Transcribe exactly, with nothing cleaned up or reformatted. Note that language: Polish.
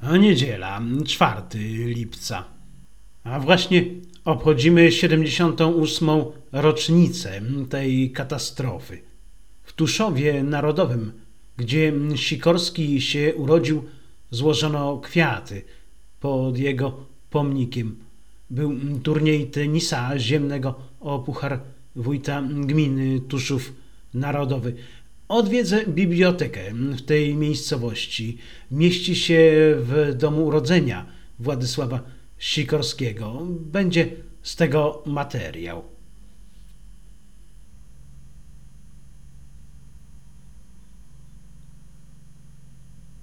A niedziela, czwartego lipca. A właśnie obchodzimy siedemdziesiątą ósmą rocznicę tej katastrofy. W Tuszowie Narodowym, gdzie Sikorski się urodził, złożono kwiaty pod jego pomnikiem. Był turniej tenisa ziemnego o puchar wójta gminy Tuszów Narodowy. Odwiedzę bibliotekę w tej miejscowości. Mieści się w domu urodzenia Władysława Sikorskiego. Będzie z tego materiał.